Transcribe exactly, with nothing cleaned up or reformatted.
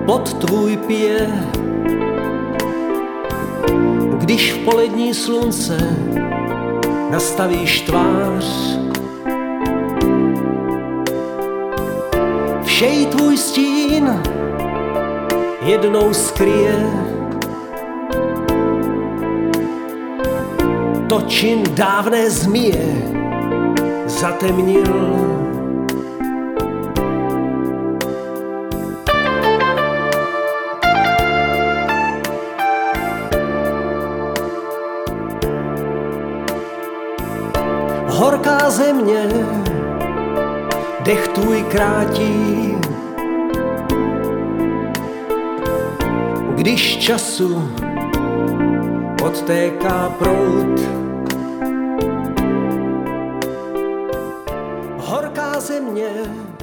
pod tvůj pije, když v polední slunce nastavíš tvář. Všej tvůj stín jednou skryje točin dávné zmije zatemnil. Horká země, dech tvůj krátí, když času odtéká proud. Horká země,